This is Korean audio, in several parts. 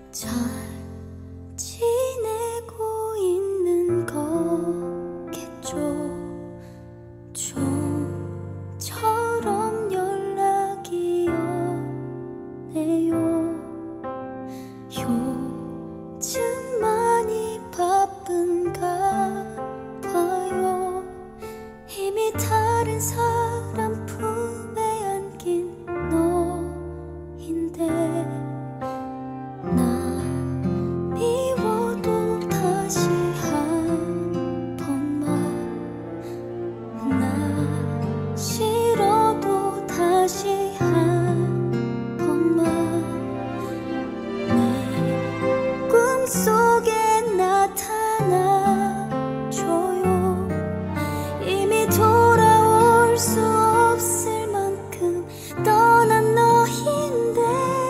잘 지내고 있는 거겠죠. 좀처럼 연락이 오네요. 요즘 많이 바쁜가 봐요. 이미 다른 사람 품에 안긴 너인데 난 미워도 다시 한 번만, 나 싫어도 다시 한 번만 내 꿈속에 나타나줘요. 이미 돌아올 수 없을 만큼 떠난 너인데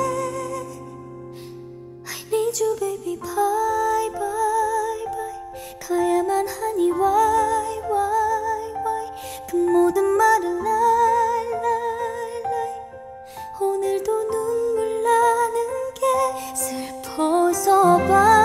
I need you baby bye bye bye. 가야만 하니 why why why. 그 모든 말을 lie lie lie. 오늘도 눈물 나는 게 슬퍼서 봐.